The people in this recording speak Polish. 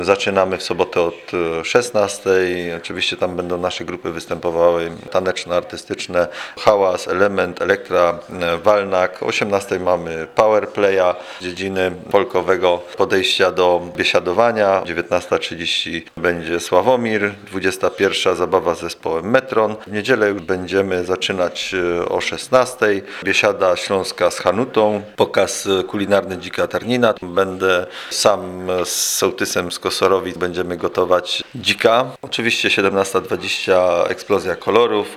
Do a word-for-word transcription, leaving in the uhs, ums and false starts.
Zaczynamy w sobotę od szesnastej. Oczywiście tam będą nasze grupy występowały taneczno-artystyczne, Hałas, Element, Elektra, Walnak. O osiemnastej mamy Powerplaya z dziedziny folkowego podejścia do biesiadowania. dziewiętnasta trzydzieści będzie Sławomir, dwudziesta pierwsza zabawa z zespołem Metron. W niedzielę już będziemy zaczynać o szesnastej. Biesiada śląska z Hanutą, pokaz kulinarny Dzika Tarnina. Będę sam z sołtysem z Kosorowic, będziemy gotować dzika. Oczywiście siedemnasta dwadzieścia eksplozja kolorów.